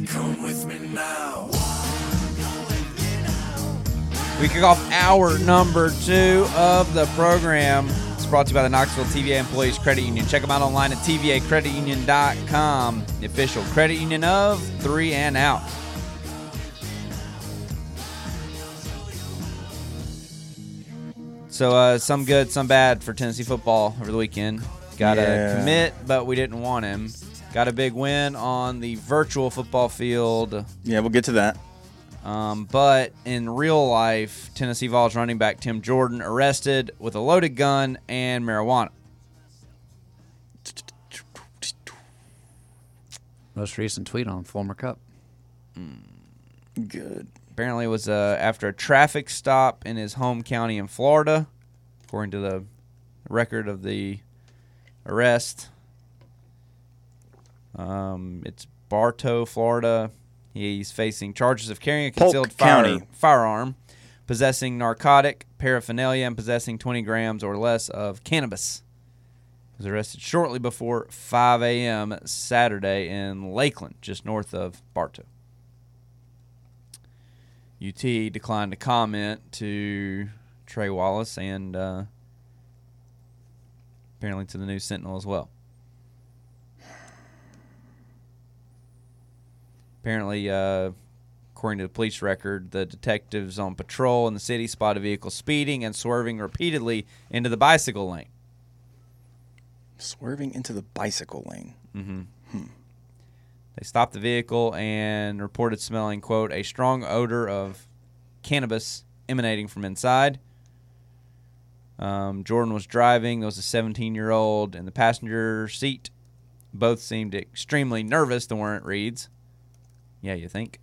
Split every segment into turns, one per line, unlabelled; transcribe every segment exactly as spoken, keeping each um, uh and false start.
Come with me now.
We kick off hour number two of the program. It's brought to you by the Knoxville T V A Employees Credit Union. Check them out online at T V A credit union dot com, the official credit union of Three and Out. So uh, some good, some bad for Tennessee football over the weekend. Got to
Yeah.
commit, but we didn't want him. Got a big win on the virtual football field.
Yeah, we'll get to that.
Um, but in real life, Tennessee Vols running back Tim Jordan arrested with a loaded gun and marijuana.
Most recent tweet on Fulmer Cup.
Good.
Apparently it was uh, after a traffic stop in his home county in Florida, according to the record of the arrest. Um, it's Bartow, Florida. He's facing charges of carrying a concealed
Polk
fire,
County.
firearm, possessing narcotic paraphernalia, and possessing twenty grams or less of cannabis. He was arrested shortly before five a.m. Saturday in Lakeland, just north of Bartow. U T declined to comment to Trey Wallace and uh, apparently to the News Sentinel as well. Apparently, uh, according to the police record, the detectives on patrol in the city spotted a vehicle speeding and swerving repeatedly into the bicycle lane.
Swerving into the bicycle lane.
Mm-hmm. Hmm. They stopped the vehicle and reported smelling, quote, a strong odor of cannabis emanating from inside. Um, Jordan was driving. There was a seventeen-year-old in the passenger seat. Both seemed extremely nervous, the warrant reads. Yeah, you think?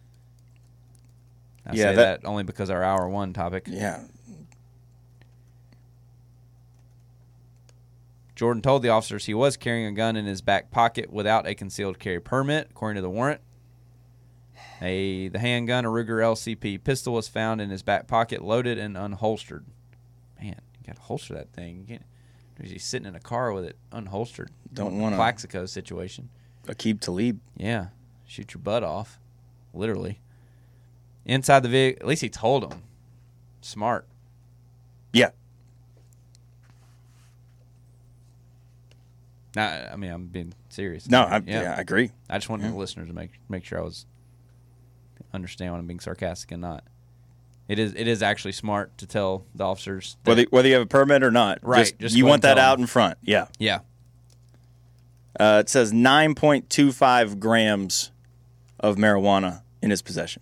I
Yeah,
say
that-
that only because our hour one topic.
Yeah.
Jordan told the officers he was carrying a gun in his back pocket without a concealed carry permit, according to the warrant. A the handgun, a Ruger L C P pistol, was found in his back pocket, loaded and unholstered. Man, you got to holster that thing. You can't. He's sitting in a car with it unholstered.
Don't want to.
Plaxico situation.
Aqib Talib.
Yeah, shoot your butt off, literally. Inside the vehicle, at least he told him. Smart.
Yeah.
Nah, I mean, I'm being serious.
No, I, yeah. I agree.
I just wanted
Yeah.
the listeners to make make sure I was understand when I'm being sarcastic and not. It is it is actually smart to tell the officers that,
Whether whether you have a permit or not,
Right,
Just,
just
you
go
want
and
that
tell
out
them.
in front. Yeah.
yeah.
Uh, it says nine point two five grams of marijuana in his possession.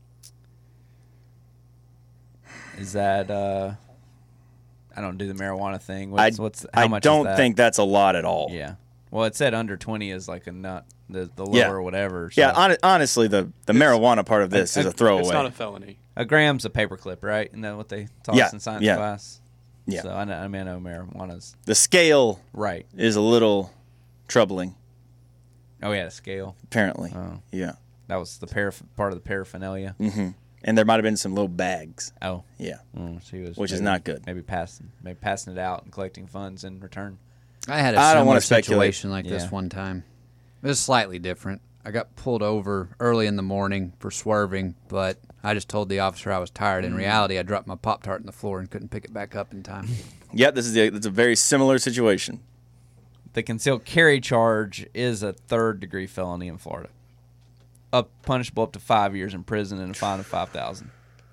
Is that uh I don't do the marijuana thing. What's
I,
what's how
I
much
don't
is that?
think that's a lot at all.
Yeah. Well, it said under twenty is like a nut, the the lower
Yeah.
or whatever. So.
Yeah, hon- honestly, the, the marijuana part of this
A-
is
a-
a throwaway.
It's not a felony.
A gram's a paperclip, right? Isn't that what they taught
Yeah,
us in science
yeah.
class?
Yeah.
So I know, I mean, I know marijuana's
The scale
right.
is a little troubling,
Oh yeah, the scale.
apparently.
Oh.
Yeah.
That was the paraph- part of the paraphernalia.
hmm And there might have been some little bags.
Oh.
Yeah.
Mm, so he was
Which is
maybe-
not good.
Maybe passing, maybe passing it out and collecting funds in return.
I had a
I don't
similar
wanna speculate.
situation like
Yeah.
this one time. It was slightly different. I got pulled over early in the morning for swerving, but I just told the officer I was tired. In reality, I dropped my Pop-Tart on the floor and couldn't pick it back up in time.
Yeah, this is a, it's a very similar situation.
The concealed carry charge is a third degree felony in Florida. Up punishable up to five years in prison and a fine of five thousand.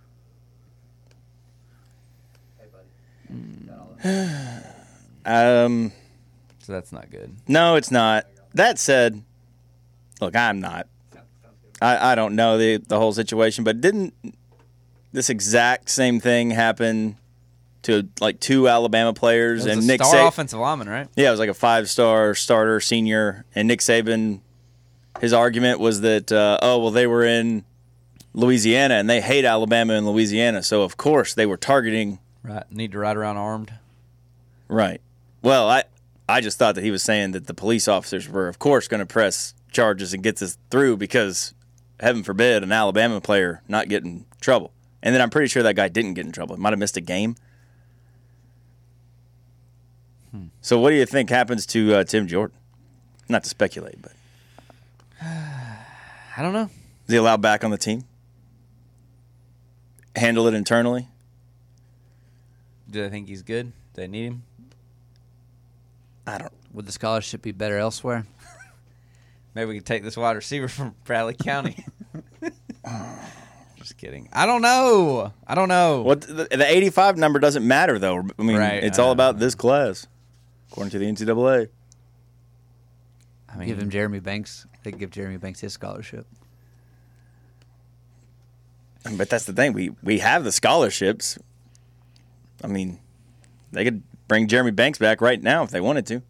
Um,
So that's not good.
no, it's not. That said, look, I'm not. I, I don't know the the whole situation, but didn't this exact same thing happen to like two Alabama players
It was
and
a
Nick
star
Saban?
offensive lineman, right?
Yeah, it was like a five-star starter senior, and Nick Saban. His argument was that uh, oh well, they were in Louisiana and they hate Alabama and Louisiana, so of course they were targeting.
Right. Need to ride around armed.
Right. Well, I I just thought that he was saying that the police officers were, of course, going to press charges and get this through because, heaven forbid, an Alabama player not get in trouble. And then I'm pretty sure that guy didn't get in trouble. He might have missed a game. Hmm. So what do you think happens to uh, Tim Jordan? Not to speculate, but
I don't know.
Is he allowed back on the team? Handle it internally?
Do they think he's good? Do they need him?
I don't.
Would the scholarship be better elsewhere?
Maybe we could take this wide receiver from Bradley County. Just kidding. I don't know. I don't know.
What the, the eighty-five number doesn't matter, though. I mean,
Right,
it's
I
all
know.
about this class, according to the N C double A.
I mean,
Give him Jeremy Banks. They could give Jeremy Banks his scholarship.
But that's the thing. We we have the scholarships. I mean, they could bring Jeremy Banks back right now if they wanted to,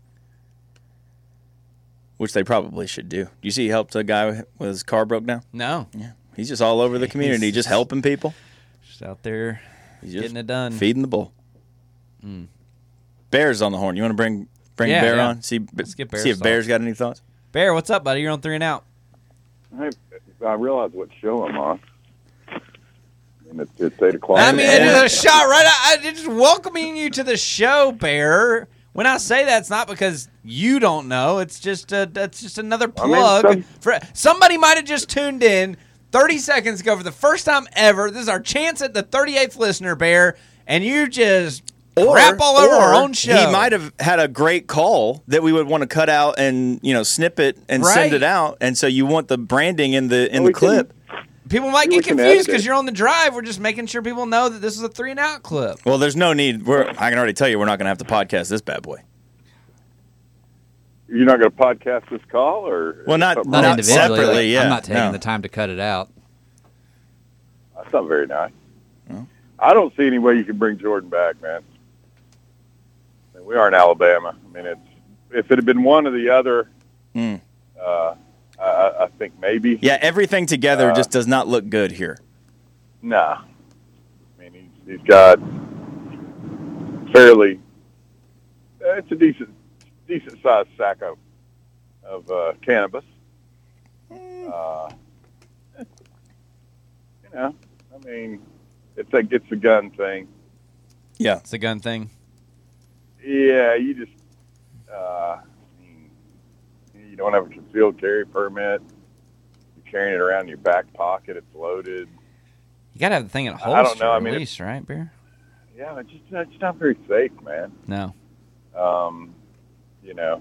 which they probably should do. Do you see he helped a guy with his car broke down?
no.
Yeah. He's just all over the community,
He's
just helping people.
Just out there
He's just
getting it done.
feeding the bull.
Mm.
Bear's on the horn. You want to bring bring
Yeah,
Bear
yeah.
on? See,
Let's get Bear's
see if Bear's
thoughts.
got any thoughts.
Bear, what's up, buddy? You're on three and out.
I, I realize what show I'm on. And it's, it's eight o'clock.
I mean,
Yeah.
it's a shot right out. I just welcoming you to the show, Bear. When I say that, it's not because you don't know. It's just a, that's just another
I mean,
plug.
some-
for Somebody might have just tuned in thirty seconds ago for the first time ever. This is our chance at the thirty-eighth listener, Bear, and you just crap all over
or
our own show.
He might have had a great call that we would want to cut out and you know snip it and
Right.
send it out, and so you want the branding in the in
Well,
the
we can-
clip.
People might
We
get
can
confused
edit
because
it.
you're on the drive. We're just making sure people know that this is a three and out clip.
Well, there's no need. We're I can already tell you we're not going to have to podcast this bad boy.
You're not going to podcast this call, or
Well, not-
something
Not
wrong?
individually.
separately,
like,
yeah,
I'm not taking
no.
the time to cut it out.
That's not very nice. I don't see any way you can bring Jordan back, man. I mean, we are in Alabama. I mean, it's if it had been one or the other,
Mm.
uh, I, I think maybe.
Yeah, everything together
Uh,
just does not look good here.
Nah. I mean, he's, he's got fairly. uh, It's a decent, decent sized sack of of uh, cannabis. Uh, you know, I mean, it's a it's a gun thing.
Yeah,
It's a gun thing.
Yeah, you just. Uh, I mean, you don't have a concealed carry permit. You're carrying it around in your back pocket. It's loaded.
You got to have the thing in a
I
holster,
don't know. I
at
mean,
least, right, Bear?
Yeah, it's just it's not very safe, man.
No.
Um, you know,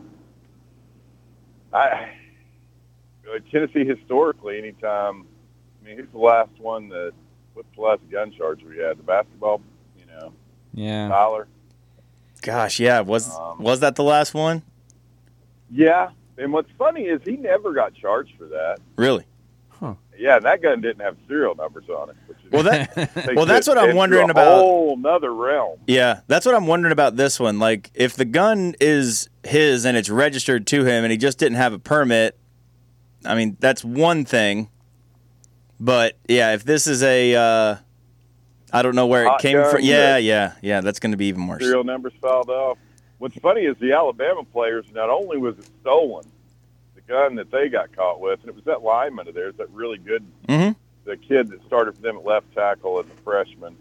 I uh, Tennessee historically, anytime. I mean, who's the last one that? What's the last gun charge we had? The basketball, you know,
Yeah.
Tyler.
gosh, yeah. Was
Um,
was that the last one?
Yeah, and what's funny is he never got charged for that.
Really?
Yeah, and that gun didn't have serial numbers on it. Which is,
Well, that
takes
well, that's
it
what I'm
into
wondering
a
about.
whole nother realm.
Yeah, that's what I'm wondering about this one. Like, if the gun is his and it's registered to him and he just didn't have a permit, I mean, that's one thing. But, yeah, if this is a, uh, I don't know where it
Hot
came
gun
from. Yeah,
that-
yeah, yeah, that's going to be even worse.
Serial numbers filed off. What's funny is the Alabama players, not only was it stolen, the gun that they got caught with, and it was that lineman of theirs, that really good,
Mm-hmm.
the kid that started for them at left tackle as a freshman.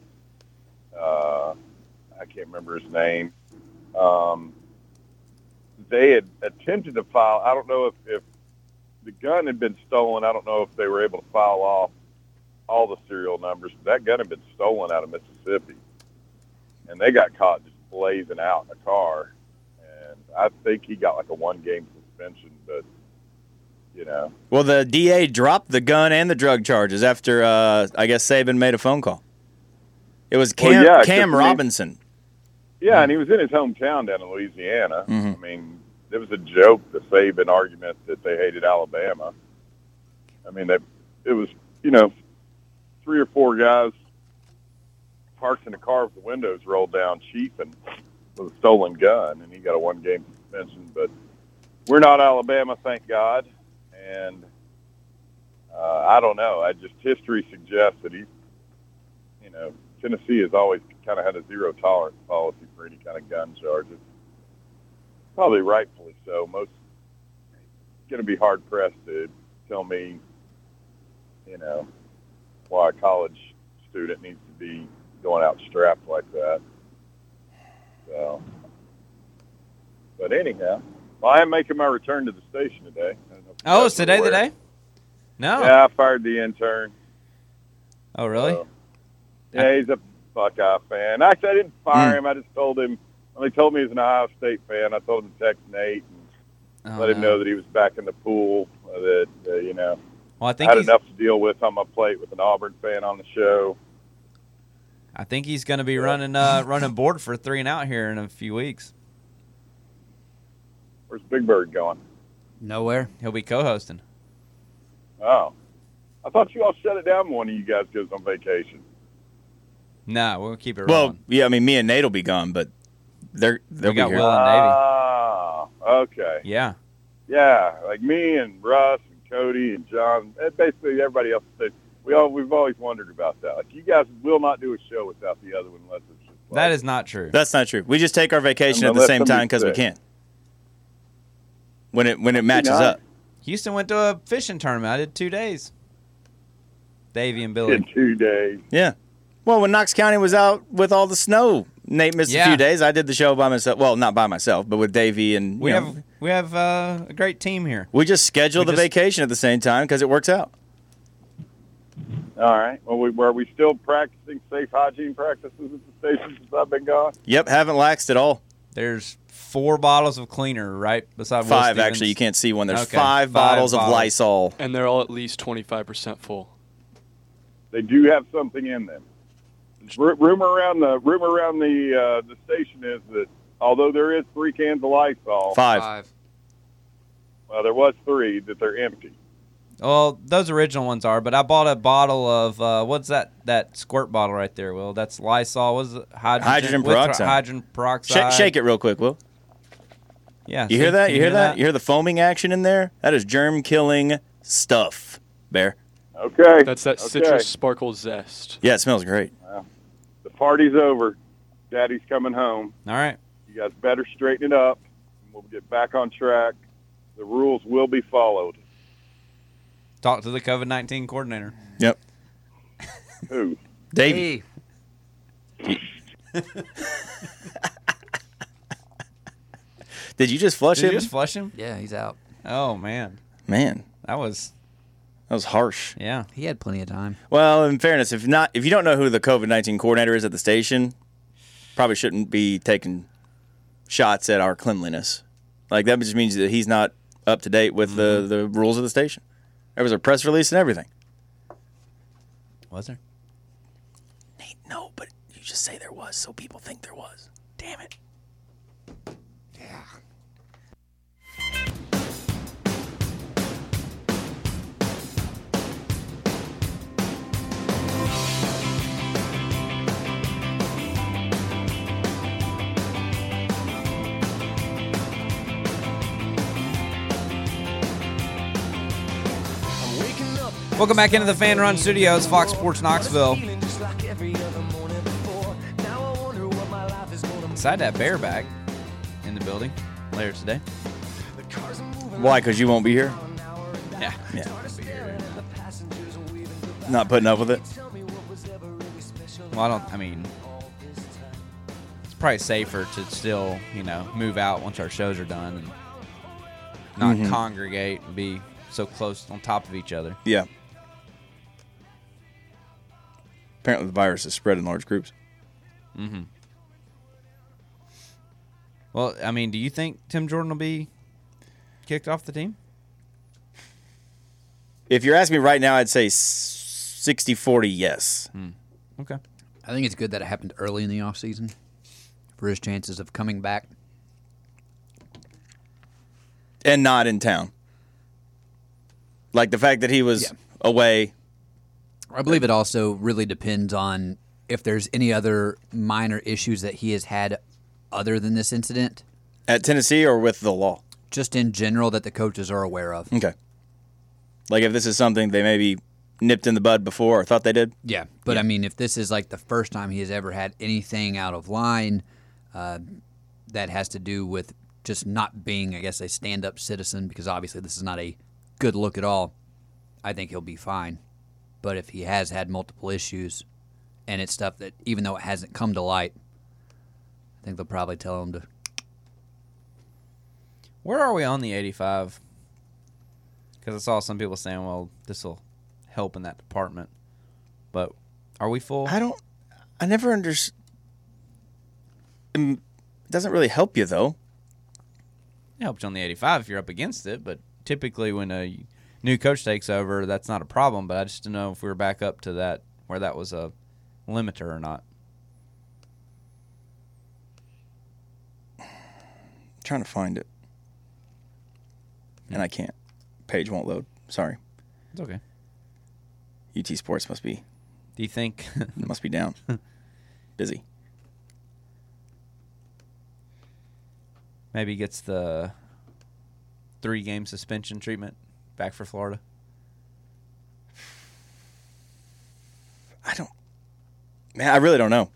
Uh, I can't remember his name. Um, they had attempted to file. I don't know if, if the gun had been stolen. I don't know if they were able to file off all the serial numbers. But that gun had been stolen out of Mississippi, and they got caught just blazing out in a car. And I think he got like a one-game suspension, but you know.
Well, the D A dropped the gun and the drug charges after, uh, I guess, Saban made a phone call. It was Cam,
Well, yeah, 'cause,
Cam
I mean-
Robinson.
Yeah, and he was in his hometown down in Louisiana.
Mhm.
I mean, it was a joke, the Saban argument that they hated Alabama. I mean, they, it was, you know, three or four guys parked in a car with the windows rolled down, chiefing with a stolen gun, and he got a one-game suspension. But we're not Alabama, thank God. And uh, I don't know. I just history suggests that he's, you know, Tennessee has always kind of had a zero tolerance policy for any kind of gun charges. Probably rightfully so. Most going to be hard pressed to tell me, you know, why a college student needs to be going out strapped like that. So, but anyhow, well, I am making my return to the station today. I don't know if you
Oh,
guys
it's
are
today the
aware.
day? No.
Yeah, I fired the intern.
Oh, really?
So, yeah, he's a Buckeye fan. Actually, I didn't fire
Mm.
him. I just told him, when he told me he was an Ohio State fan, I told him to text Nate and
Oh,
let him
no.
know that he was back in the pool, uh, that, uh, you know,
Well, I
I
think
had
he's,
enough to deal with on my plate with an Auburn fan on the show.
I think he's going to be running uh, running board for three and out here in a few weeks.
Where's Big Bird going?
Nowhere.
He'll be co-hosting.
Oh. I thought you all shut it down when one of you guys goes on vacation.
No, we'll keep it
Well,
rolling.
yeah, I mean, me and Nate will be gone, but they're they'll
We
be
got
here.
Will and Davey.
Ah, okay.
Yeah.
Yeah, like me and Russ and Cody and John, and basically everybody else. Said, we all we've always wondered about that. Like, you guys will not do a show without the other one unless it's just like,
That is not true.
That's not true. We just take our vacation at the
Unless
same time
somebody's
because we
sick.
can. When it when it matches
nice.
up.
Houston went to a fishing tournament. I did two days. Davey and Billy.
in two days.
Yeah. Well, when Knox County was out with all the snow, Nate missed
Yeah.
a few days. I did the show by myself. Well, not by myself, but with Davey and
We
you know,
have we have uh, a great team here.
we just scheduled
we
the
just-
vacation at the same time because it works out.
All right. Well, we, were we still practicing safe hygiene practices at the station since I've been gone?
Yep, haven't laxed at all.
There's four bottles of cleaner right beside Will
Five
Stevens.
actually. You can't see one. There's
Okay,
five,
five
bottles, of
bottles.
Lysol.
And they're all at least twenty-five percent full.
They do have something in them. R- rumor around the rumor around the uh, the station is that although there is three cans of Lysol,
Five.
well, there was three that they're empty.
Well, those original ones are, but I bought a bottle of uh, what's that? That squirt bottle right there. Will that's Lysol? What's it? Hydrogen,
Hydrogen
with
peroxide.
Hydrogen
Sh-
peroxide.
shake it real quick, Will.
Yeah.
You
see?
hear that?
Can
You hear that? You hear the foaming action in there? That is germ-killing stuff, Bear.
Okay.
That's that
okay.
citrus sparkle zest.
Yeah, it smells great.
The party's over. Daddy's coming home.
All right.
You guys better straighten it up. We'll get back on track. The rules will be followed.
Talk to the COVID nineteen coordinator.
Yep.
Who?
Davey.
Hey,
Did you just flush
Did
him?
you just flush him?
yeah, he's out.
Oh man,
Man,
that was
that was harsh.
yeah.
He had plenty of time.
Well, in fairness, if not, if you don't know who the COVID nineteen coordinator is at the station, probably shouldn't be taking shots at our cleanliness. Like that just means that he's not up to date with the, the rules of the station. There was a press release and everything.
Was there?
Nate, no, but you just say there was, so people think there was. Damn it.
Welcome back into the Fan Run Studios, Fox Sports Knoxville. Excited to have Bear back in the building later today.
Why? Because you won't be here?
Yeah.
Yeah. Not putting up with it?
Well, I don't. I mean, it's probably safer to still, you know, move out once our shows are done and not
Mhm.
congregate and be so close on top of each other.
Yeah. Apparently the virus is spread in large groups.
Mm-hmm. Well, I mean, do you think Tim Jordan will be kicked off the team?
If you're asking me right now, I'd say sixty forty yes.
Okay.
I think it's good that it happened early in the offseason for his chances of coming back.
And not in town. Like the fact that he was
Yeah.
away.
I believe it also really depends on if there's any other minor issues that he has had other than this incident,
At Tennessee or with the law?
just in general that the coaches are aware of.
Okay. Like if this is something they maybe nipped in the bud before or thought they did?
Yeah, but I mean, if this is like the first time he has ever had anything out of line uh, that has to do with just not being, I guess, a stand-up citizen, because obviously this is not a good look at all, I think he'll be fine. But if he has had multiple issues, and it's stuff that, even though it hasn't come to light, I think they'll probably tell him to.
Where are we on the eighty-five Because I saw some people saying, well, this will help in that department. But are we full?
I don't. I never understood. It doesn't really help you though.
It helps you on the eighty-five if you're up against it, but typically when a new coach takes over, that's not a problem. But I just don't know if we were back up to that where that was a limiter or not.
I'm trying to find it, and I can't. Page won't load. Sorry.
It's okay.
U T Sports must be
Do you think
must be down. Busy.
maybe he gets the three-game suspension treatment back for Florida?
I don't. Man, I really don't know.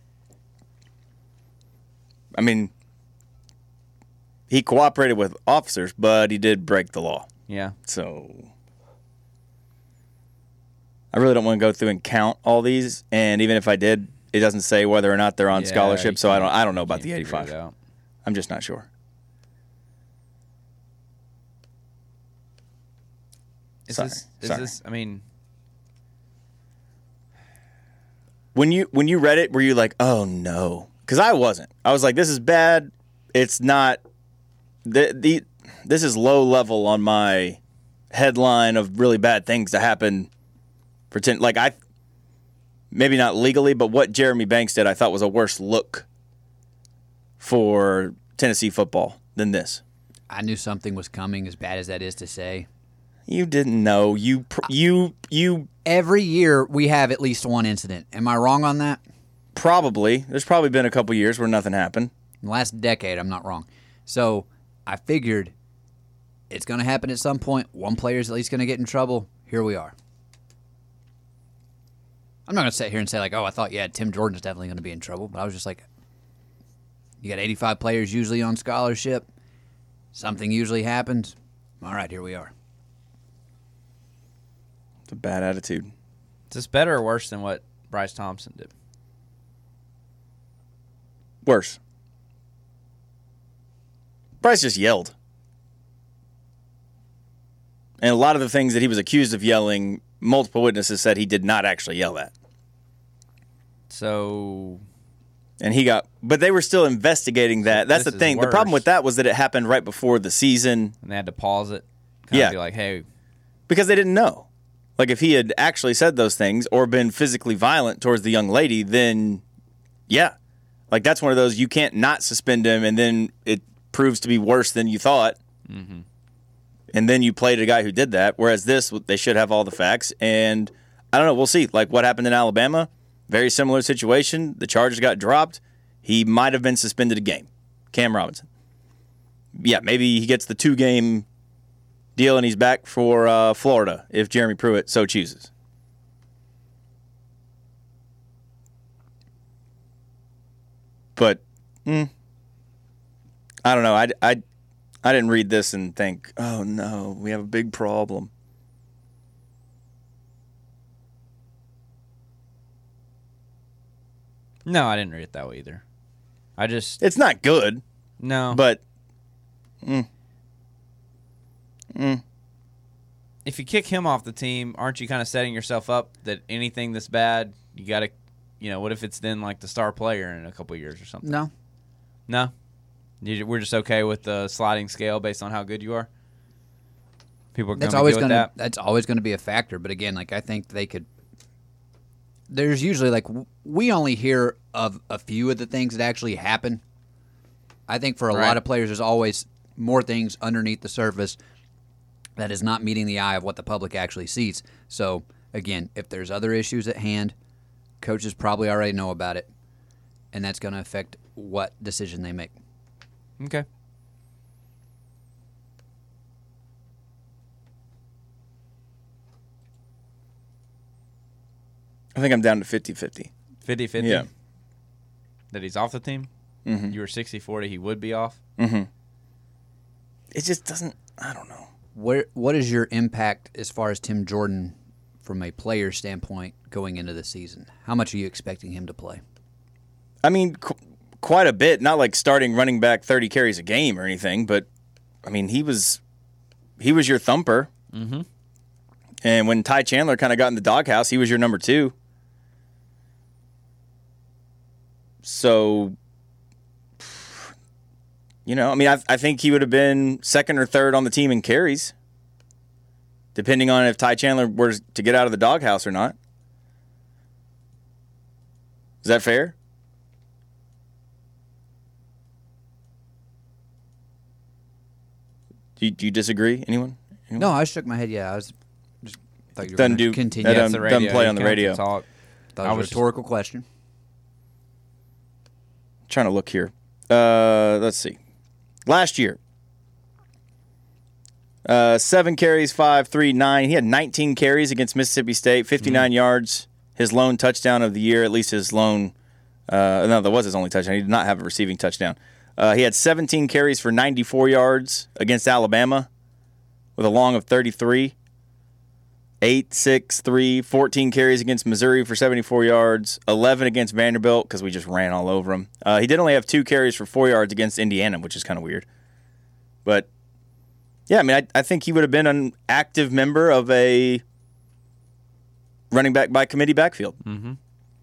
I mean, he cooperated with officers, but he did break the law.
Yeah.
So I really don't want to go through and count all these. And even if I did, it doesn't say whether or not they're on
Yeah,
scholarship.
you
So I don't.
can't-
I don't know
you
about
can't
the
figure
eighty-five.
it out.
I'm just not sure.
Is
Sorry.
this? Is
Sorry.
this? I mean,
When you when you read it, were you like, oh no? Because I wasn't. I was like, this is bad. It's not. The the this is low level on my headline of really bad things to happen. Pretend like I. Maybe not legally, but what Jeremy Banks did, I thought was a worse look for Tennessee football than this.
I knew something was coming, as bad as that is to say.
You didn't know. You pr- you you
Every year we have at least one incident. Am I wrong on that?
probably. There's probably been a couple years where nothing happened.
In the last decade, I'm not wrong. So I figured it's going to happen at some point. One player's at least going to get in trouble. Here we are. I'm not going to sit here and say, like, oh, I thought, yeah, Tim Jordan's definitely going to be in trouble. But I was just like, you got eighty-five players usually on scholarship. Something usually happens. All right, here we are.
It's a bad attitude.
is this better or worse than what Bryce Thompson did?
Worse. Bryce just yelled. And a lot of the things that he was accused of yelling, multiple witnesses said he did not actually yell at.
So
And he got, but they were still investigating that. That's the
this is
thing. The problem
worse.
with that was that it happened right before the season
and they had to pause it. Kind
Yeah.
of be like, hey,
because they didn't know. Like if he had actually said those things or been physically violent towards the young lady, then yeah. Like that's one of those, you can't not suspend him and then it proves to be worse than you thought.
mm-hmm.
And then you played a guy who did that. Whereas this, they should have all the facts. And I don't know. We'll see. Like what happened in Alabama, very similar situation. The charges got dropped. He might have been suspended a game. Cam Robinson. Yeah, maybe he gets the two-game deal and he's back for uh, Florida if Jeremy Pruitt so chooses. But mm, I don't know. I, I, I didn't read this and think, oh, no, we have a big problem.
No, I didn't read it that way either. I just
It's not good,
no.
but mm, mm,
if you kick him off the team, aren't you kind of setting yourself up that anything that's bad, you got to, you know, what if it's then like the star player in a couple of years or something?
No.
No? You- We're just okay with the sliding scale based on how good you are? People are going
That's
to
always
good
going
with
to
that?
that's always going to be a factor. But again, like I think they could. There's usually like w- we only hear of a few of the things that actually happen. I think for a
Right.
lot of players, there's always more things underneath the surface that is not meeting the eye of what the public actually sees. So again, if there's other issues at hand, coaches probably already know about it, and that's going to affect what decision they make.
Okay.
I think I'm down to fifty-fifty.
fifty-fifty?
Yeah.
That he's off the team?
Mm-hmm.
You were sixty forty, he would be off?
Mm-hmm. It just doesn't, I don't know.
Where what is your impact as far as Tim Jordan from a player standpoint going into the season? How much are you expecting him to play?
I mean, qu- quite a bit. Not like starting running back thirty carries a game or anything, but I mean, he was he was your thumper.
Mm-hmm.
And when Ty Chandler kind of got in the doghouse, he was your number two. So, you know, I mean, I, I think he would have been second or third on the team in carries, depending on if Ty Chandler were to get out of the doghouse or not. Is that fair? Do you, do you disagree? Anyone? Anyone?
No, I shook my head. Yeah, I was just thought you were
Doesn't
going to
do-
continue.
that
I
doesn't- doesn't play on the
You can't
radio.
Talk.
thought
I
it was
was
a
just-
rhetorical question.
Trying to look here. Uh, let's see. Last year, uh, seven carries, five, three, nine. He had nineteen carries against Mississippi State, fifty-nine
Mm-hmm.
yards. His lone touchdown of the year, at least his lone. Uh, no, that was his only touchdown. He did not have a receiving touchdown. Uh, he had seventeen carries for ninety-four yards against Alabama, with a long of thirty-three. Eight, six, three, fourteen carries against Missouri for seventy-four yards, eleven against Vanderbilt because we just ran all over him. Uh, he did only have two carries for four yards against Indiana, which is kind of weird. But, yeah, I mean, I, I think he would have been an active member of a running back by committee backfield.
Mm-hmm.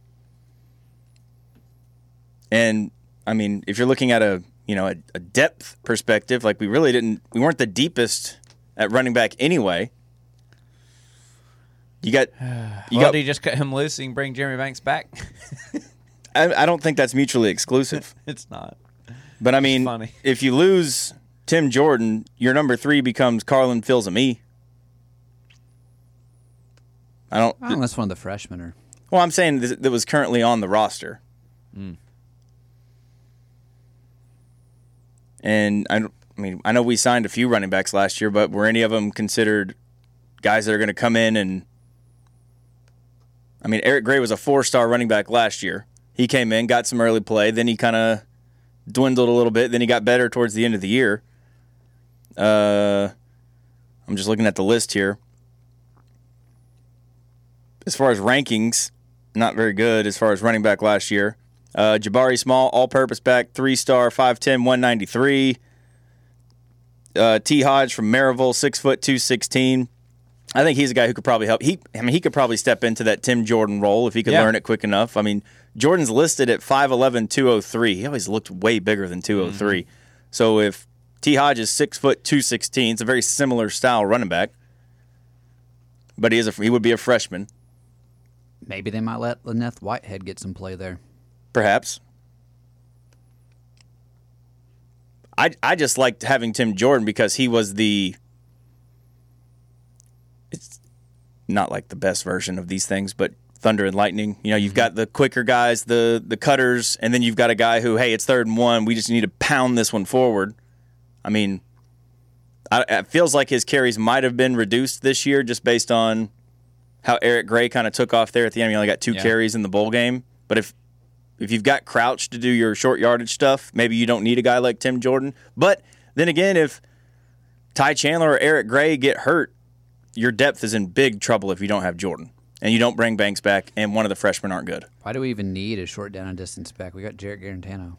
And, I mean, if you're looking at a, you know, a, a depth perspective, like we really didn't, we weren't the deepest at running back anyway. You got, you
well,
got.
do you just cut him loose and bring Jeremy Banks back?
I, I don't think that's mutually exclusive.
It's not.
But I mean,
funny.
if you lose Tim Jordan, your number three becomes Carlin Fields-Ami. I don't.
I don't know, unless one of the freshmen or
Well, I'm saying that that was currently on the roster.
Mm.
And I, don't- I mean, I know we signed a few running backs last year, but were any of them considered guys that are going to come in and? I mean, Eric Gray was a four-star running back last year. He came in, got some early play, then he kind of dwindled a little bit. Then he got better towards the end of the year. Uh, I'm just looking at the list here. As far as rankings, not very good as far as running back last year. Uh, Jabari Small, all-purpose back, three-star, five ten, one ninety-three. Uh, T. Hodge from Maryville, six foot two sixteen. I think he's a guy who could probably help. He, I mean, he could probably step into that Tim Jordan role if he could
Yeah.
learn it quick enough. I mean, Jordan's listed at five eleven, two oh three. He always looked way bigger than two oh three. Mm-hmm. So if T. Hodge is six foot two sixteen, it's a very similar style running back. But he is a, he would be a freshman,
maybe they might let Lyneth Whitehead get some play there.
perhaps. I I just liked having Tim Jordan because he was the. It's not like the best version of these things, but thunder and lightning. You know, you've got the quicker guys, the the cutters, and then you've got a guy who, hey, it's third and one. We just need to pound this one forward. I mean, I, it feels like his carries might have been reduced this year just based on how Eric Gray kind of took off there at the end. He only got two
Yeah.
carries in the bowl game. But if if you've got Crouch to do your short yardage stuff, maybe you don't need a guy like Tim Jordan. But then again, if Ty Chandler or Eric Gray get hurt, your depth is in big trouble if you don't have Jordan. And you don't bring Banks back, and one of the freshmen aren't good.
Why do we even need a short down and distance back? We got Jarrett Garantano.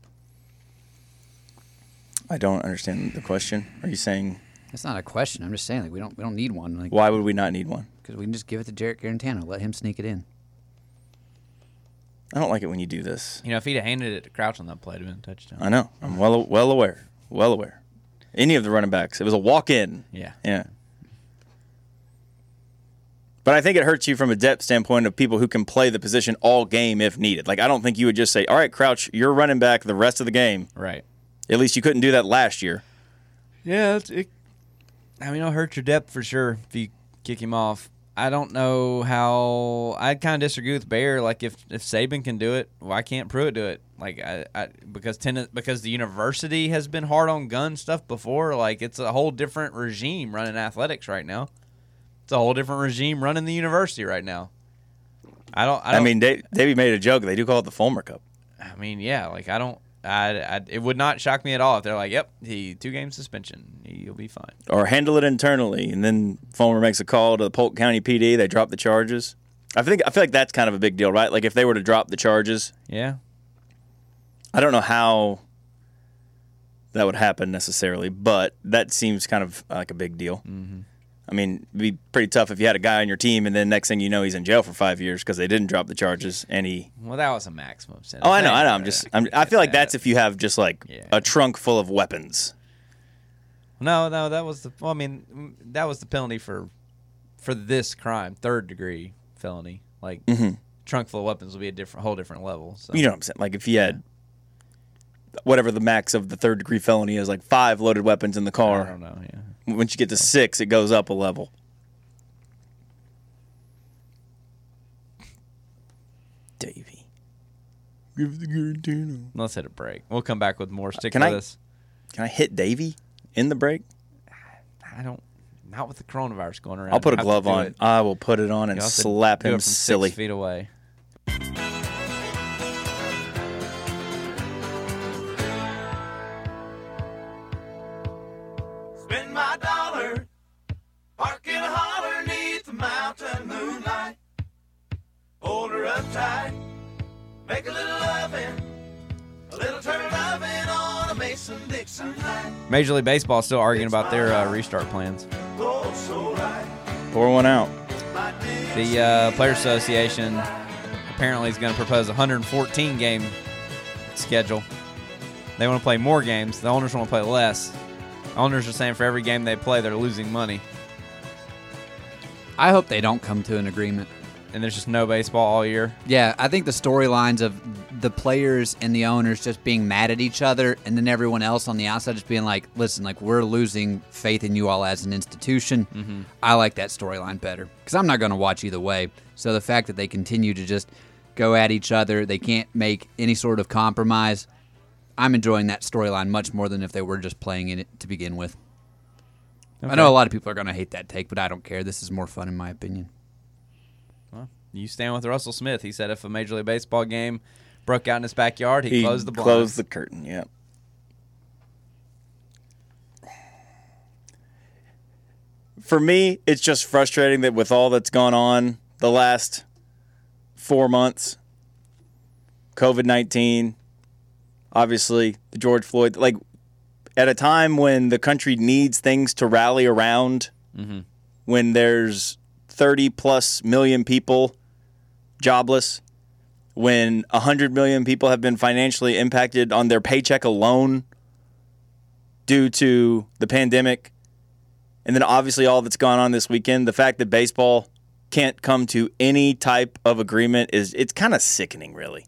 I don't understand the question. Are you saying
That's not a question. I'm just saying like we don't we don't need one. Like
why would we not need one?
because we can just give it to Jarrett Garantano. Let him sneak it in.
I don't like it when you do this.
You know, if he'd have handed it to Crouch on that play, it'd have been a touchdown.
I know. I'm well well aware. Well aware. Any of the running backs. It was a walk-in.
Yeah.
Yeah. But I think it hurts you from a depth standpoint of people who can play the position all game if needed. Like, I don't think you would just say, all right, Crouch, you're running back the rest of the game.
Right.
At least you couldn't do that last year.
Yeah, it's, it. I mean, it'll hurt your depth for sure if you kick him off. I don't know how. I kind of disagree with Bear. Like, if if Saban can do it, why can't Pruitt do it? Like, I, I because ten, because the university has been hard on gun stuff before. Like, it's a whole different regime running athletics right now. It's a whole different regime running the university right now. I don't. I,
I,
don't,
mean, Dave, Davey made a joke. They do call it the Fulmer Cup.
I mean, yeah. Like, I don't. I, I, it would not shock me at all if they're like, "Yep, he two game suspension. He'll be fine."
Or handle it internally, and then Fulmer makes a call to the Polk County P D. They drop the charges. I think I feel like that's kind of a big deal, right? Like if they were to drop the charges,
Yeah.
I don't know how that would happen necessarily, but that seems kind of like a big deal.
Mm-hmm.
I mean, it'd be pretty tough if you had a guy on your team and then next thing you know he's in jail for five years because they didn't drop the charges and he.
Well, that was a maximum sentence.
Oh, I know, I know. I'm just. I'm, I feel like that's if you have just like
Yeah.
a trunk full of weapons.
No, no, that was the. Well, I mean, that was the penalty for, for this crime, third degree felony. Like
Mhm.
trunk full of weapons will be a different, whole different level. So.
You know what I'm saying? Like if you had whatever the max of the third degree felony is, like five loaded weapons in the
I
car.
don't know. Yeah.
Once you get to six, it goes up a level. Davey. Give the Garantino.
Let's hit a break. We'll come back with more. Stick
Can
with
I-
us.
Can I hit Davey in the break?
I don't. Not with the coronavirus going around.
I'll put
You
a
have to
glove
do
on.
it.
I will put it on and
You have to
slap
do
him
it from
silly.
Six feet away.
Spend my dollar, park in a holler neath the mountain moonlight. Hold her up tight, make a little loving, a little turn loving on a Mason-Dixon night.
Major League Baseball is still arguing about their uh, restart plans.
Oh, so right,
Pour one out.
my dear.
The uh, Players Association apparently is going to propose a one hundred fourteen game schedule. They want to play more games. The owners want to play less. The owners are saying for every game they play, they're losing money.
I hope they don't come to an agreement.
And there's just no baseball all year.
Yeah, I think the storylines of the players and the owners just being mad at each other and then everyone else on the outside just being like, listen, like we're losing faith in you all as an institution. Mm-hmm. I like that storyline better because I'm not going to watch either way. So the fact that they continue to just go at each other, they can't make any sort of compromise. I'm enjoying that storyline much more than if they were just playing in it to begin with.
Okay.
I know a lot of people are going to hate that take, but I don't care. This is more fun in my opinion.
Well, you stand with Russell Smith. He said if a Major League Baseball game broke out in his backyard, he'd
He
close the blinds.
closed the curtain, yeah. For me, it's just frustrating that with all that's gone on the last four months, COVID nineteen, obviously, the George Floyd, like at a time when the country needs things to rally around,
Mm-hmm.
when there's thirty plus million people jobless, when one hundred million people have been financially impacted on their paycheck alone due to the pandemic, and then obviously all that's gone on this weekend, the fact that baseball can't come to any type of agreement is it's kind of sickening, really.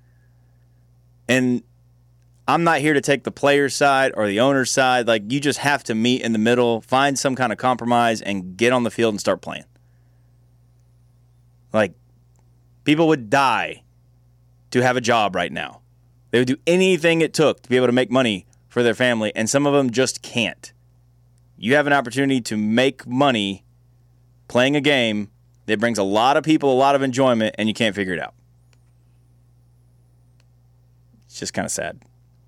And I'm not here to take the player's side or the owner's side. Like, you just have to meet in the middle, find some kind of compromise, and get on the field and start playing. Like, people would die to have a job right now. They would do anything it took to be able to make money for their family, and some of them just can't. You have an opportunity to make money playing a game that brings a lot of people a lot of enjoyment, and you can't figure it out. It's just kind of sad.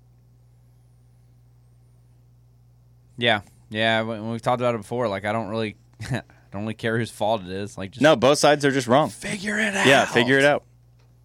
Yeah, yeah. we- We've talked about it before. Like, I don't really, I don't really care whose fault it is. Like, just
No, both sides are just wrong.
figure it out.
Yeah, figure it out.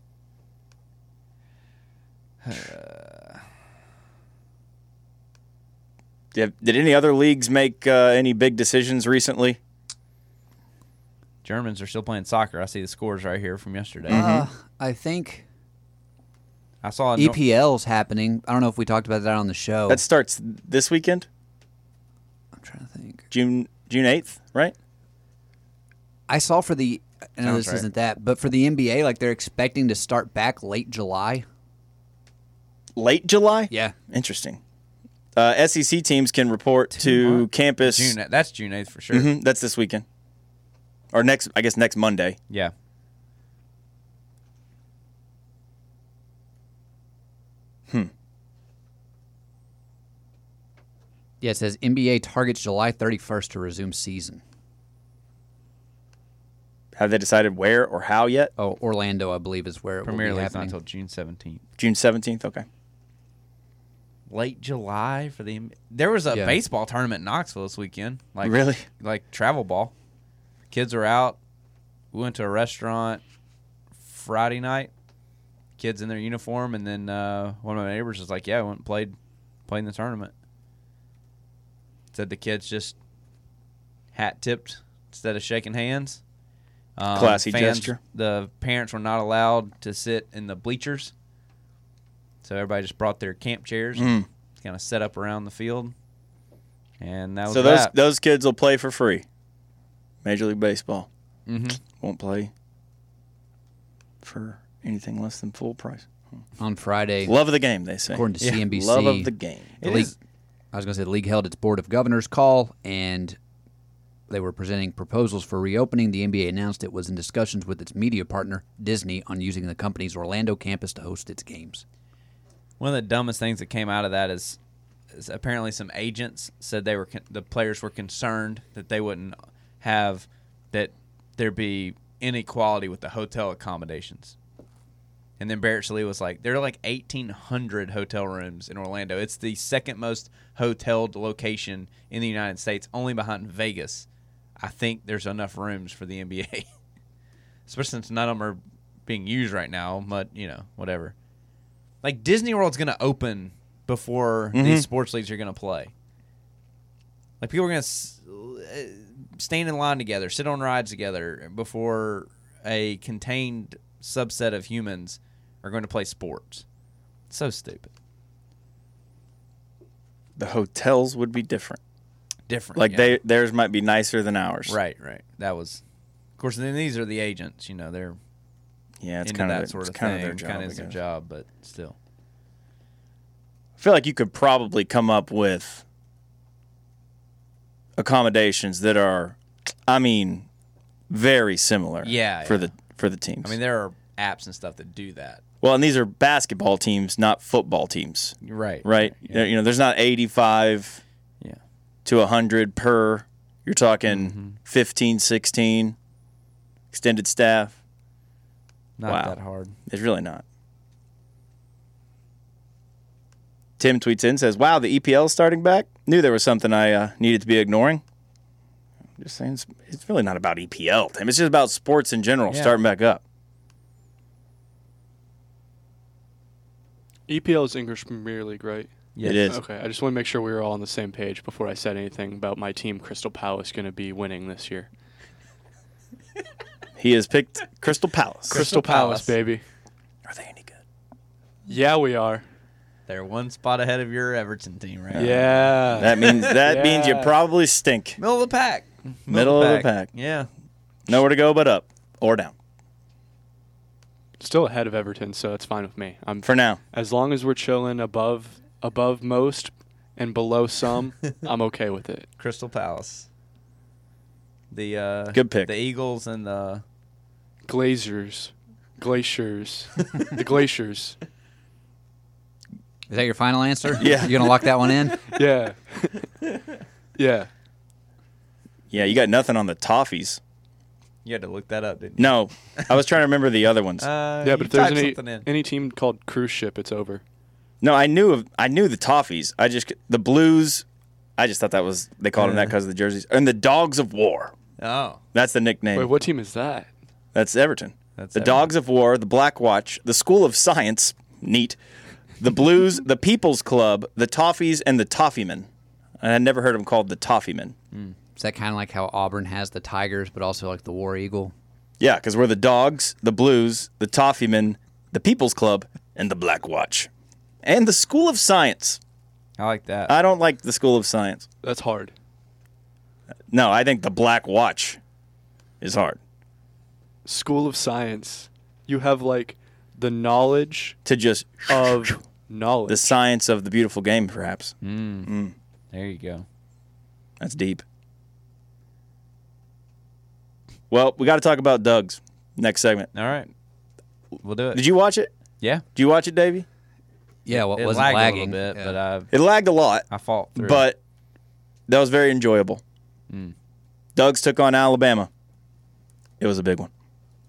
Did, did any other leagues make uh, any big decisions recently?
Germans are still playing soccer. I see the scores right here from yesterday.
Uh, I think
I saw a
E
no-
P L's happening. I don't know if we talked about that on the show.
That starts this weekend,
I'm trying to think.
June June eighth, right?
I saw for the. I know
Sounds
this
right.
isn't that, but for the N B A, like they're expecting to start back late July.
Late July?
Yeah.
Interesting. Uh, S E C teams can report to
what?
campus.
June. That's June eighth for sure.
Mhm, that's this weekend. Or next, I guess next Monday.
Yeah.
Yeah, it says N B A targets July thirty-first to resume season.
Have they decided where or how yet?
Oh, Orlando, I believe, is where it
Premier
will be
League's not
happening.
until June seventeenth.
June seventeenth? Okay.
Late July for the. There was a
Yeah.
baseball tournament in Knoxville this weekend. Like
Really?
Like travel ball. Kids were out. We went to a restaurant Friday night. Kids in their uniform, and then uh, one of my neighbors was like, "Yeah, I went and played, played in the tournament." Said the kids just hat tipped instead of shaking hands. Um,
Classy
fans,
gesture.
The parents were not allowed to sit in the bleachers, so everybody just brought their camp chairs and
Mm.
kind of set up around the field, and that was
So those
that.
those kids will play for free. Major League Baseball
Mm-hmm.
won't play for anything less than full price.
On Friday,
Love of the game, they say.
according to
Yeah,
C N B C,
Love of the game.
the
It
league,
is-
I was going to say the league held its Board of Governors call, and they were presenting proposals for reopening. The N B A announced it was in discussions with its media partner, Disney, on using the company's Orlando campus to host its games.
One of the dumbest things that came out of that is, is apparently some agents said they were con- the players were concerned that they wouldn't have that there'd be inequality with the hotel accommodations. And then Barrett Shelley was like, there are like eighteen hundred hotel rooms in Orlando. It's the second most hoteled location in the United States, only behind Vegas. I think there's enough rooms for the N B A, especially since none of them are being used right now. But you know, whatever. Like Disney World's going to open before
Mhm.
these sports leagues are going to play. Like people are going to stand in line together, sit on rides together before a contained subset of humans are going to play sports. So stupid.
The hotels would be different.
Different.
Like
yeah.
they theirs might be nicer than ours.
Right, right. That was, of course. Then these are the agents. You know, they're
Yeah, it's
into
kind of
that
their,
sort
it's
of
kind
thing.
of their job.
Kind
I
of their
guess.
job, but still.
I feel like you could probably come up with accommodations that are, I mean, very similar.
Yeah,
For
yeah.
the for the teams.
I mean, there are apps and stuff that do that.
well, and these are basketball teams, not football teams,
Right.
right?
Yeah.
You know, there's not eighty-five
Yeah.
to one hundred per. You're talking
Mm-hmm.
fifteen, sixteen extended staff.
Not
Wow.
that hard.
It's really not. Tim tweets in, says, wow, the E P L is starting back. Knew there was something I uh, needed to be ignoring. I'm just saying, it's, it's really not about E P L, Tim. It's just about sports in general
Yeah.
starting back up.
E P L is English Premier League, right?
Yes.
It is.
Okay, I just want to make sure we were all on the same page before I said anything about my team, Crystal Palace, going to be winning this year.
He has picked Crystal Palace.
Crystal Palace, baby.
Are they any good?
Yeah, we are.
They're one spot ahead of your Everton team, right?
Yeah.
That means that means you
Yeah.
probably stink.
Middle of the pack.
Middle of the pack.
Yeah.
Nowhere to go but up or down
Still ahead of Everton, so it's fine with me. I'm
for now.
as long as we're chilling above above most and below some, I'm okay with it.
Crystal Palace. The uh,
Good pick.
The Eagles and the
Glazers, glaciers, the glaciers.
Is that your final answer?
Yeah.
You gonna lock that one in?
Yeah, yeah.
Yeah, you got nothing on the Toffees.
you had to look that up, didn't you?
No, I was trying to remember the other ones.
Uh,
Yeah,
you
but if there's
typed
any
something in.
any team called cruise ship, it's over.
No, I knew of I knew the Toffees. I just the Blues. I just thought that was they called them that because of the jerseys. And the Dogs of War.
Oh,
That's the nickname.
Wait, what team is that?
That's Everton.
That's
the
Everton.
Dogs of War, the Black Watch, the School of Science, neat. The Blues, the People's Club, the Toffees, and the Toffeemen. And I never heard them called the Toffeemen.
Is that kind of like how Auburn has the Tigers, but also like the War Eagle?
Yeah, because we're the Dogs, the Blues, the Toffeemen, the People's Club, and the Black Watch. And the School of Science.
I like that.
I don't like the School of Science.
That's hard.
No, I think the Black Watch is hard.
School of Science. You have like the knowledge
To just
of knowledge.
the science of the beautiful game, perhaps.
mm. There you go.
That's deep. Well, we got to talk about Doug's next segment.
All right, we'll do it.
Did you watch it?
Yeah,
Did you watch it, Davey?
Yeah, well, it
it
wasn't
lagged
lagging.
a little bit,
Yeah.
but I
It lagged a lot,
I fought through.
but that was very enjoyable.
Mm.
Doug's took on Alabama. It was a big one.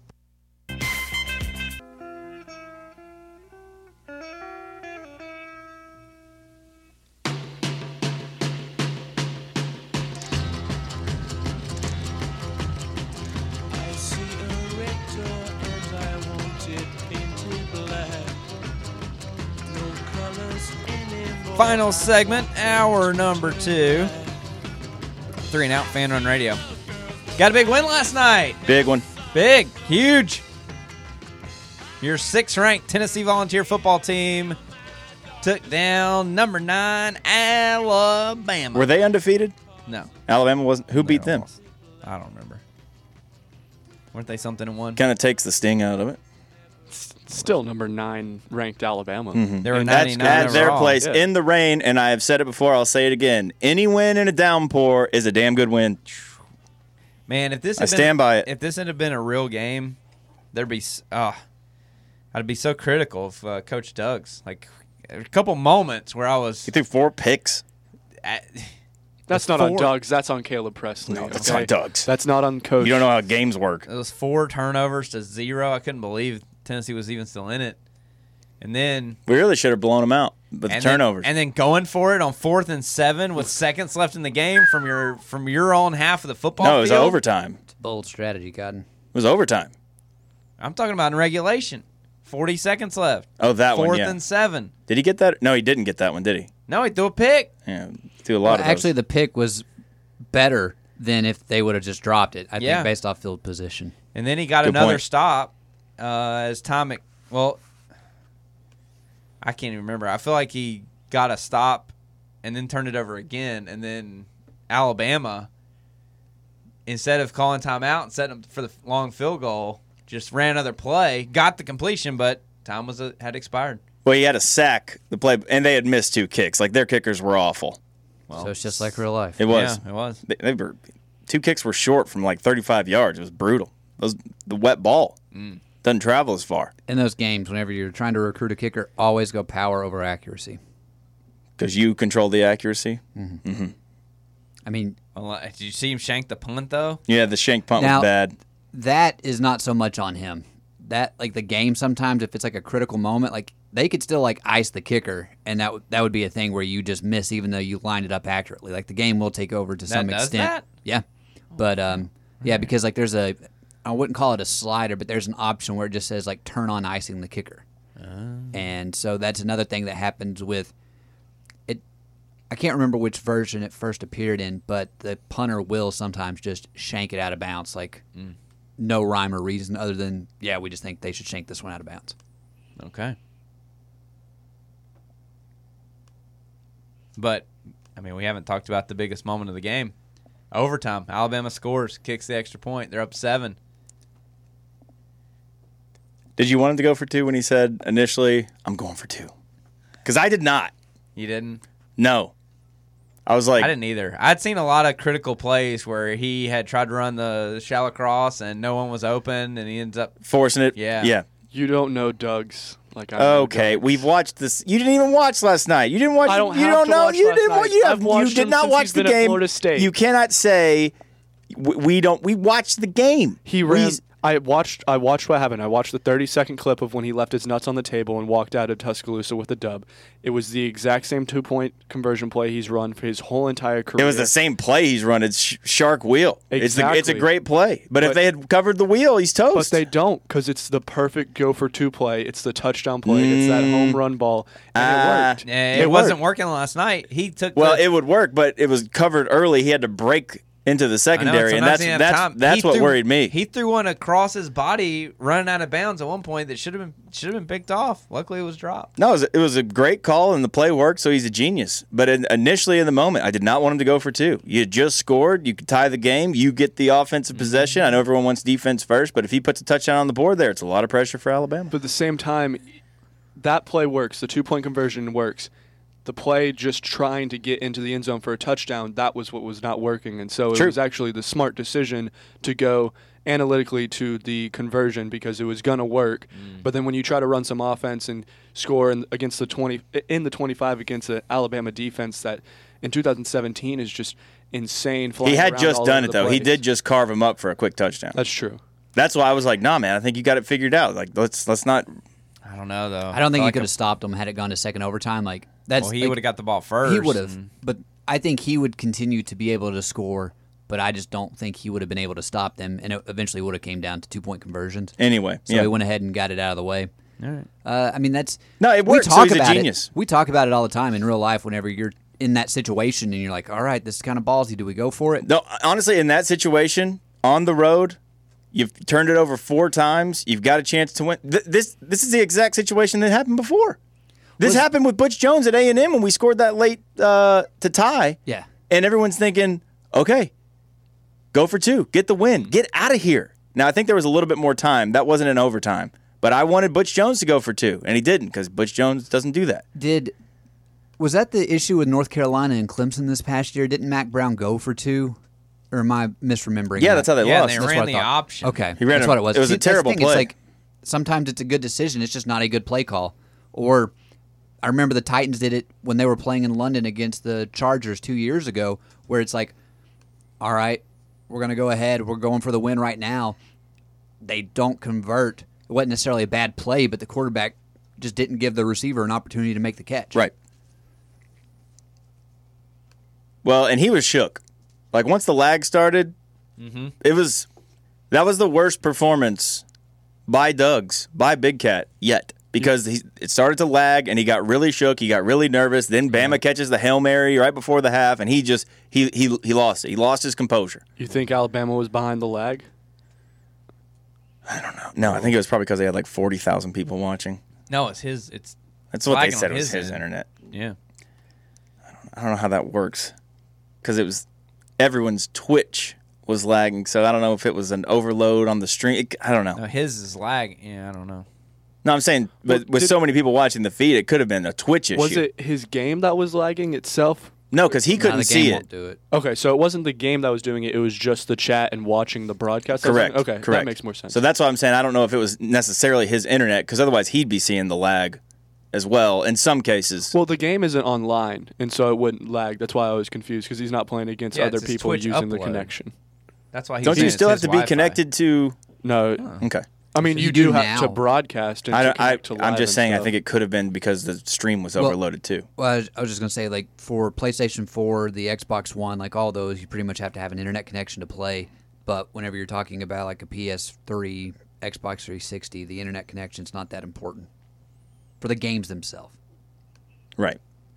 I see a red door and I want it painted black. No colors anymore.
Final segment, hour number two. Three and Out, Fan Run Radio. Got a big win last night.
Big one.
Big, huge. Your sixth-ranked Tennessee Volunteer football team took down number nine Alabama.
Were they undefeated?
No.
Alabama wasn't. Who beat
They
them?
almost- I don't remember. Weren't they something and one?
Kind of takes the sting out of it.
Still number nine ranked Alabama.
They were
And that's
ninety-nine
at their
overall.
place
Yeah.
in the rain, and I have said it before. I'll say it again. Any win in a downpour is a damn good win.
Man, if this
I
had been,
stand by it.
If this had been a real game, there'd be uh, I'd be so critical of uh, Coach Doug's. Like a couple moments where I was
He threw four picks.
at,
That's not on
Four.
Doug's. That's on Caleb Presley.
No, that's
okay?
on Doug's.
That's not on Coach.
You don't know how games work.
it was four turnovers to zero. I couldn't believe Tennessee was even still in it. And then
We really should have blown them out with the
and
turnovers.
Then, and then going for it on fourth and seven with seconds left in the game from your from your own half of the football
no, it was
field.
overtime.
It's a bold strategy, Cotton.
It was overtime.
I'm talking about in regulation. Forty seconds left.
Oh, that
Fourth
one, yeah.
and seven.
Did he get that? No, he didn't get that one, did he?
No, he threw a pick.
Yeah, threw a lot
Well,
of those.
actually, the pick was better than if they would have just dropped it. I
Yeah.
think based off field position.
And then he got
Good
another
point.
stop uh, as time. Well, I can't even remember. I feel like he got a stop and then turned it over again. And then Alabama, instead of calling timeout and setting up for the long field goal, just ran another play, got the completion, but time was uh, had expired.
Well, he had a sack the play, and they had missed two kicks. Like their kickers were awful.
Well,
so it's just like real life.
It was.
Yeah, it was.
They, they were two kicks were short from like thirty-five yards. It was brutal. Those the wet ball
Mm.
doesn't travel as far
In those games, whenever you're trying to recruit a kicker, always go power over accuracy.
because you control the accuracy.
I mean,
Well, uh, did you see him shank the punt though?
Yeah, the shank punt
Now-
was bad.
that is not so much on him. That like the game sometimes, if it's like a critical moment, like they could still like ice the kicker, and that w- that would be a thing where you just miss even though you lined it up accurately. Like the game will take over to some
does
extent.
that?
Yeah, but um, yeah, because like there's a, I wouldn't call it a slider, but there's an option where it just says like turn on icing the kicker, and so that's another thing that happens with it. I can't remember which version it first appeared in, but the punter will sometimes just shank it out of bounds, like no rhyme or reason other than yeah, we just think they should shank this one out of bounds.
Okay. But, I mean, we haven't talked about the biggest moment of the game. Overtime. Alabama scores, kicks the extra point. They're up seven.
Did you want him to go for two when he said initially, "I'm going for two"? Because I did not.
You didn't?
No, I was like,
I didn't either. I'd seen a lot of critical plays where he had tried to run the shallow cross and no one was open, and he ends up.
forcing it.
Yeah.
yeah.
You don't know Doug's like I know
Okay,
Doug's.
we've watched this. You didn't even watch last night. You didn't watch.
I don't
you
have
don't
to
know.
watch
you
last
didn't. wa-
night.
You, have,
I've watched
you did
him
not
since
watch
he's
the
been at
game.
Florida State.
You cannot say we, we don't. We watched the game.
He
We-
ran. I watched. I watched what happened. I watched the thirty-second clip of when he left his nuts on the table and walked out of Tuscaloosa with a dub. It was the exact same two-point conversion play he's run for his whole entire career.
It was the same play he's run. It's sh- shark wheel. It's a, it's a
Exactly.
great play. But, if
But-
they had covered the wheel, he's toast.
But they don't, because it's the perfect go for two play. It's the touchdown play. It's that home run ball, and
Ah.
it worked.
Yeah, it,
It
wasn't
worked.
working last night. He took.
well,
the,
it would work, but it was covered early. He had to break into the
I know,
secondary, and
sometimes
that's
he didn't have
that's
time.
that's
He
what
threw-
worried me.
He threw one across his body, running out of bounds at one point that should have been should have been picked off. Luckily, it was dropped.
No, it was, it was a great call, and the play worked, so he's a genius. But in, initially in the moment, I did not want him to go for two. You just scored. You could tie the game. You get the offensive possession. I know everyone wants defense first, but if he puts a touchdown on the board there, it's a lot of pressure for Alabama.
But at the same time, that play works. The two-point conversion works. The play just trying to get into the end zone for a touchdown, that was what was not working. And so it
True.
was actually the smart decision to go analytically to the conversion because it was going to work. But then when you try to run some offense and score in, against the twenty in the twenty-five against the Alabama defense that in two thousand seventeen is just insane. flying
He had
around
just
all
done
over
it,
the
though. He
place.
did just carve him up for a quick touchdown.
That's true.
That's why I was like, nah, man, I think you got it figured out. Like, let's let's not.
I don't know though.
I don't think
feel
he
like
could
a-
have stopped him had it gone to second overtime. Like that's
Well, he
like,
would have got the ball first.
He would have,
and-
but I think he would continue to be able to score. But I just don't think he would have been able to stop them, and it eventually would have came down to two point conversions.
Anyway,
So
yeah.
he went ahead and got it out of the way.
All right.
Uh, I mean, that's
No, it
we
worked, so
talk
he's a
about
genius.
It, we talk about it all the time in real life. Whenever you're in that situation and you're like, all right, this is kind of ballsy. Do we go for it?
No, honestly, in that situation, on the road, you've turned it over four times. You've got a chance to win. Th- this this is the exact situation that happened before. This
Was-
happened with Butch Jones at A and M when we scored that late uh, to tie.
Yeah.
And everyone's thinking, okay, go for two. Get the win. Get out of here. Now, I think there was a little bit more time. That wasn't an overtime. But I wanted Butch Jones to go for two, and he didn't because Butch Jones doesn't do that.
Did was that the issue with North Carolina and Clemson this past year? Didn't Mac Brown go for two? Or am I misremembering?
Yeah,
that?
that's how they
Yeah,
lost.
they
That's
ran
what I
the
thought.
option.
Okay,
He ran
that's
a-
what it was.
it was a
See, that's the
terrible
thing, It's
play.
like sometimes it's a good decision. It's just not a good play call. Or I remember the Titans did it when they were playing in London against the Chargers two years ago, where it's like, all right, we're going to go ahead. We're going for the win right now. They don't convert. It wasn't necessarily a bad play, but the quarterback just didn't give the receiver an opportunity to make the catch.
Right. Well, and he was shook. Like, once the lag started, it was that was the worst performance by Doug's, by Big Cat, yet. Because he, it started to lag, and he got really shook. He got really nervous. Then Bama catches the Hail Mary right before the half, and he just he he he lost it. He lost his composure.
You think Alabama was behind the lag?
No, I think it was probably because they had like forty thousand people watching.
No, it's his. It's
That's what they
lagging
said
on
it was
his
his
end.
internet.
yeah.
I don't know how that works because it was everyone's Twitch was lagging. So I don't know if it was an overload on the stream. It, I don't know.
No, his is lag. Yeah, I don't know.
No, I'm saying, but
Well,
with
did-
so many people watching the feed, it could have been a Twitch issue.
Was it his game that was lagging itself?
No, because he
Nah,
couldn't
the
see
game
it.
won't do it.
Okay, so it wasn't the game that was doing it. It was just the chat and watching the broadcast. that was
Correct.
doing it? Okay,
correct.
that makes more sense.
So that's why I'm saying I don't know if it was necessarily his internet, because otherwise he'd be seeing the lag as well in some cases.
Well, the game isn't online, and so it wouldn't lag. That's why I was confused because he's not playing against
Yeah,
other
it's his
people
Twitch
using the
upload.
connection.
That's why. He's
Don't
saying
you
it's
still have
his
to be
Wi-Fi.
connected to?
No,
Okay.
I mean
So
you,
you
do,
do
have to
now.
broadcast. And
I
to
don't, I,
connect to
I'm
live
just
and
saying I
stuff.
think it could have been because the stream was
Well-
overloaded too.
Well, I was, I was just gonna say, like for PlayStation four, the Xbox One, like all those, you pretty much have to have an internet connection to play. But whenever you're talking about like a P S three, Xbox three sixty, the internet connection's not that important for the games themselves.
Right.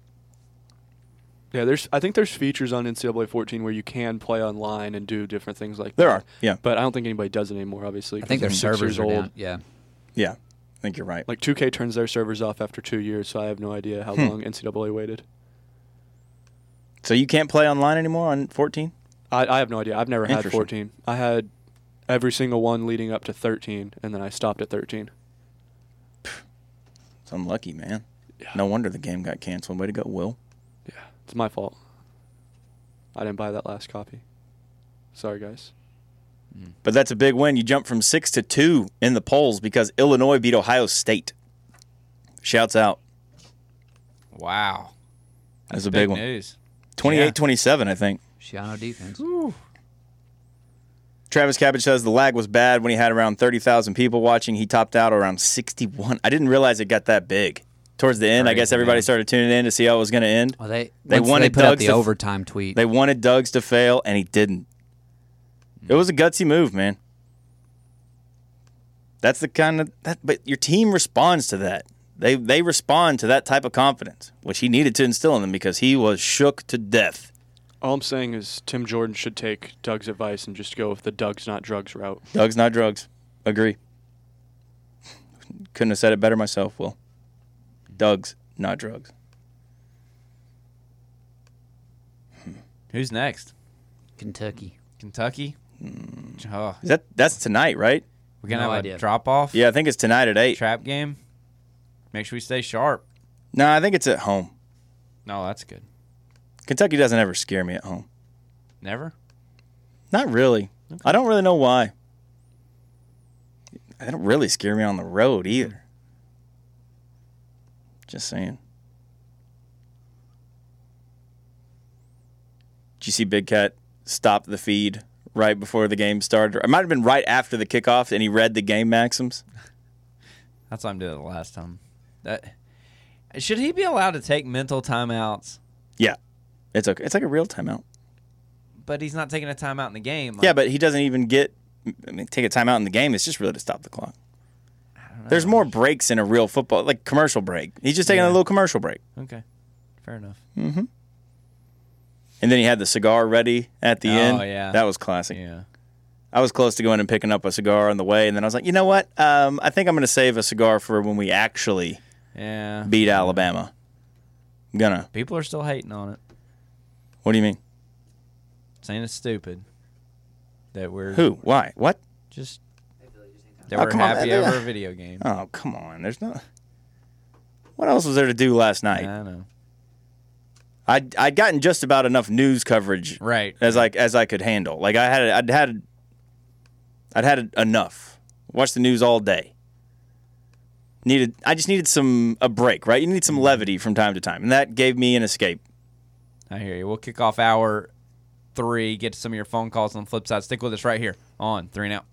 Yeah, there's. I think there's features on N C double A fourteen where you can play online and do different things like
There
that.
are, yeah.
But I don't think anybody does it anymore. Obviously,
I think
'cause
their
it's
servers
six
are
years
down.
old.
Yeah,
Yeah. I think you're right.
Like two K turns their servers off after two years, so I have no idea how
Hmm.
long N C double A waited.
So you can't play online anymore on fourteen?
I, I have no idea. I've never had
Interesting.
fourteen. I had every single one leading up to thirteen, and then I stopped at thirteen.
It's unlucky, man.
Yeah.
No wonder the game got canceled. Way to go, Will.
Yeah, it's my fault. I didn't buy that last copy. Sorry, guys.
But that's a big win. You jump from six to two in the polls because Illinois beat Ohio State. Shouts out.
Wow.
That's a big one.
news.
twenty-eight twenty-seven, I think.
Shiano defense.
Travis Cabbage says the lag was bad when he had around thirty thousand people watching. He topped out around sixty-one. I didn't realize it got that big. Towards the end, I guess
Crazy,
everybody
man.
started tuning in to see how it was going to end.
Well, they
They
once
wanted
they put out
Doug's
the
to f-
overtime tweet.
They wanted Doug's to fail, and he didn't. It was a gutsy move, man. That's the kind of that, but your team responds to that. They they respond to that type of confidence, which he needed to instill in them because he was shook to death.
All I'm saying is Tim Jordan should take Doug's advice and just go with the Doug's not drugs route.
Doug's not drugs. Agree. Couldn't have said it better myself, Will. Doug's not drugs.
Who's next?
Kentucky.
Kentucky. Oh,
Is that that's tonight, right?
we're gonna
No
have
idea.
a drop off.
Yeah, I think it's tonight at eight.
Trap game. Make sure we stay sharp.
No, I think it's at home.
No, that's good.
Kentucky doesn't ever scare me at home.
Never.
Not really. I don't really know why. They don't really scare me on the road either. Just saying. Did you see Big Cat stop the feed right before the game started? It might have been right after the kickoff, and he read the game maxims.
That's what I did it the last time. That should he be allowed to take mental timeouts?
Yeah, it's okay. It's like a real timeout.
But he's not taking a timeout in the game.
Yeah, but he doesn't even get. I mean, take a timeout in the game. It's just really to stop the clock.
I don't know.
There's more breaks in a real football, like commercial break. He's just taking
Yeah.
a little commercial break.
Okay, fair enough.
Mm-hmm. And then he had the cigar ready at the
Oh,
end.
yeah.
That was classic.
Yeah.
I was close to going and picking up a cigar on the way, and then I was like, you know what? Um, I think I'm going to save a cigar for when we actually
Yeah.
beat Alabama. I'm gonna.
People are still hating on it,
What do you mean?
saying it's stupid. That we're
Who? Why? What?
just that
Oh,
we're
come on,
happy
man.
over a video game.
Oh, come on. There's no. What else was there to do last night?
I know.
I'd I'd gotten just about enough news coverage
Right.
as like as I could handle. Like I had I'd had I'd had enough. Watched the news all day. Needed I just needed some a break, right? You need some levity from time to time, and that gave me an escape.
I hear you. We'll kick off hour three. Get to some of your phone calls on the flip side. Stick with us right here on Three and Out.